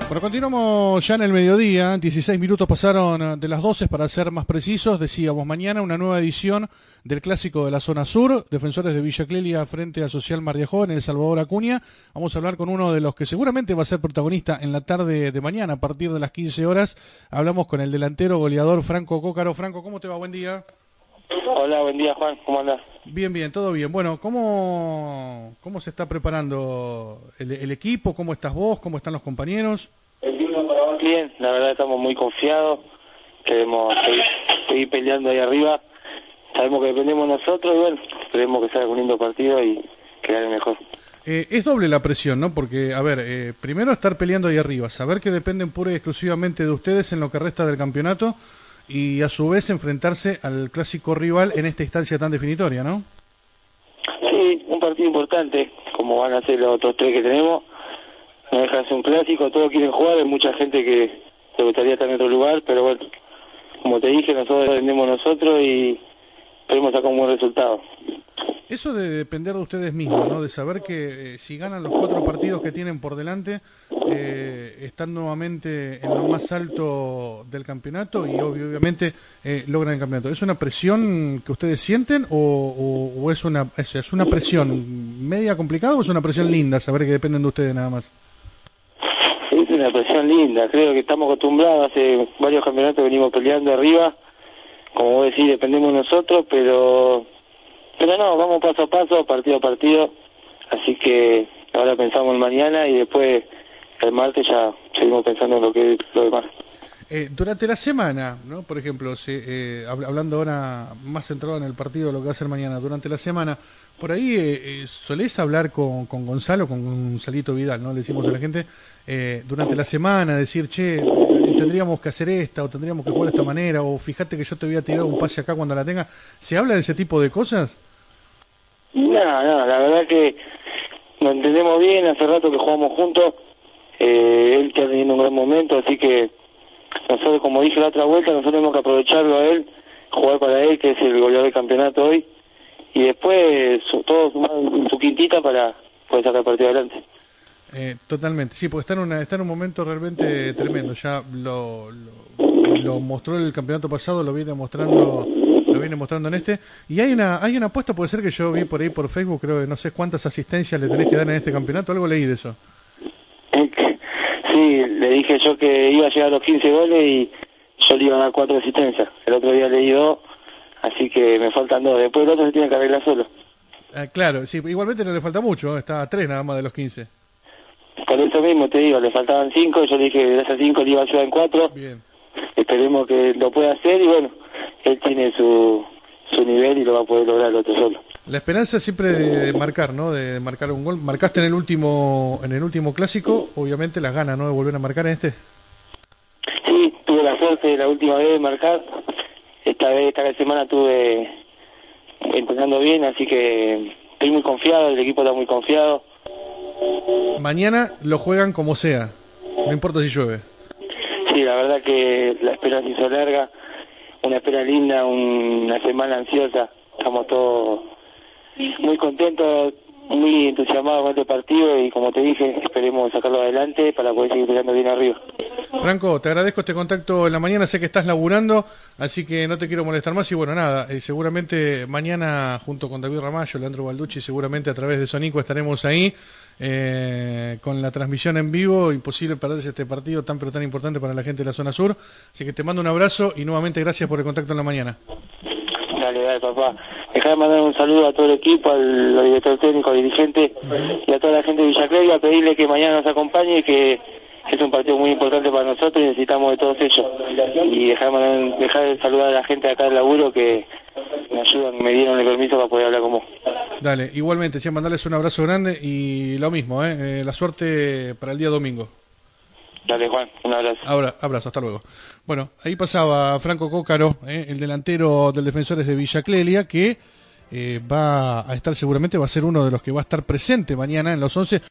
Bueno, continuamos ya en el mediodía, 16 minutos pasaron de las 12 para ser más precisos, decíamos mañana una nueva edición del Clásico de la Zona Sur, Defensores de Villa Clelia frente a Social Mar de Ajó en El Salvador Acuña. Vamos a hablar con uno de los que seguramente va a ser protagonista en la tarde de mañana, a partir de las 15 horas. Hablamos con el delantero goleador Franco Cócaro. Franco, ¿cómo te va? Buen día. Hola, buen día, Juan, ¿cómo andás? Bien, bien, todo bien. Bueno, ¿cómo se está preparando el equipo? ¿Cómo estás vos? ¿Cómo están los compañeros? Bien, la verdad estamos muy confiados, queremos seguir peleando ahí arriba, sabemos que dependemos nosotros y bueno, esperemos que salga un lindo partido y quedar el mejor. Es doble la presión, ¿no? Porque, a ver, primero estar peleando ahí arriba, saber que dependen pura y exclusivamente de ustedes en lo que resta del campeonato y a su vez enfrentarse al clásico rival en esta instancia tan definitoria, ¿no? Sí, un partido importante, como van a ser los otros tres que tenemos. No deja de ser un clásico, todos quieren jugar, hay mucha gente que le gustaría estar en otro lugar, pero bueno, como te dije, nosotros dependemos nosotros y esperemos sacar un buen resultado. Eso de depender de ustedes mismos, ¿no? De saber que si ganan los 4 partidos que tienen por delante, están nuevamente en lo más alto del campeonato y obviamente logran el campeonato. ¿Es una presión que ustedes sienten o es una presión media complicada o es una presión linda saber que dependen de ustedes nada más? Es una presión linda, creo que estamos acostumbrados, hace varios campeonatos venimos peleando arriba, como vos decís, dependemos nosotros, pero no, vamos paso a paso, partido a partido, así que ahora pensamos en mañana y después el martes ya seguimos pensando en lo demás. Durante la semana, ¿no? Por ejemplo, hablando ahora más centrado en el partido, lo que va a ser mañana, durante la semana, por ahí solés hablar con Gonzalo, con Gonzalito Vidal, ¿no? Le decimos a la gente, durante la semana, decir, che, tendríamos que hacer esta, o tendríamos que jugar de esta manera, o fíjate que yo te voy a tirar un pase acá cuando la tenga. ¿Se habla de ese tipo de cosas? No, la verdad que nos entendemos bien, hace rato que jugamos juntos, él está teniendo un gran momento, así que nosotros, como dije la otra vuelta, nosotros tenemos que aprovecharlo a él, jugar para él, que es el goleador del campeonato hoy, y después todos suman su quintita para poder sacar el partido adelante. Totalmente, sí, porque está en un momento realmente tremendo, ya lo mostró el campeonato pasado, lo viene mostrando en este, y hay una apuesta, puede ser que yo vi por ahí por Facebook, creo que no sé cuántas asistencias le tenés que dar en este campeonato, algo leí de eso. Sí, le dije yo que iba a llegar a los 15 goles y yo le iba a dar 4 asistencias, el otro día leí 2, así que me faltan 2, después el otro se tiene que arreglar solo. Claro, sí, igualmente no le falta mucho, está a 3 nada más de los 15. Por eso mismo te digo, le faltaban 5, yo le dije que de esas 5 le iba a ayudar en 4. Bien. Esperemos que lo pueda hacer y bueno, él tiene su nivel y lo va a poder lograr el otro solo. La esperanza siempre de marcar, ¿no? De marcar un gol. Marcaste en el último clásico, obviamente las ganas, ¿no? De volver a marcar en este. Sí, tuve la suerte la última vez de marcar. Esta semana estuve entrenando bien, así que estoy muy confiado, el equipo está muy confiado. Mañana lo juegan como sea, no importa si llueve. Sí, la verdad que la espera se hizo larga, una espera linda, una semana ansiosa. Estamos todos muy contentos, muy entusiasmados con este partido y como te dije, esperemos sacarlo adelante para poder seguir peleando bien arriba. Franco, te agradezco este contacto en la mañana, sé que estás laburando, así que no te quiero molestar más y bueno, nada, seguramente mañana junto con David Ramallo, Leandro Balducci, seguramente a través de Sonico estaremos ahí con la transmisión en vivo, imposible perderse este partido tan pero tan importante para la gente de la zona sur, así que te mando un abrazo y nuevamente gracias por el contacto en la mañana. Dale, papá. Dejá de mandar un saludo a todo el equipo, al director técnico, al dirigente y a toda la gente de Villa Clelia, pedirle que mañana nos acompañe y que es un partido muy importante para nosotros y necesitamos de todos ellos. Y dejar de saludar a la gente de acá del laburo que me ayudan, me dieron el permiso para poder hablar con vos. Dale, igualmente, mandarles un abrazo grande y lo mismo, la suerte para el día domingo. Dale, Juan, un abrazo. Ahora, abrazo, hasta luego. Bueno, ahí pasaba Franco Cócaro, el delantero del Defensores de Villa Clelia, que va a estar seguramente, va a ser uno de los que va a estar presente mañana en los 11.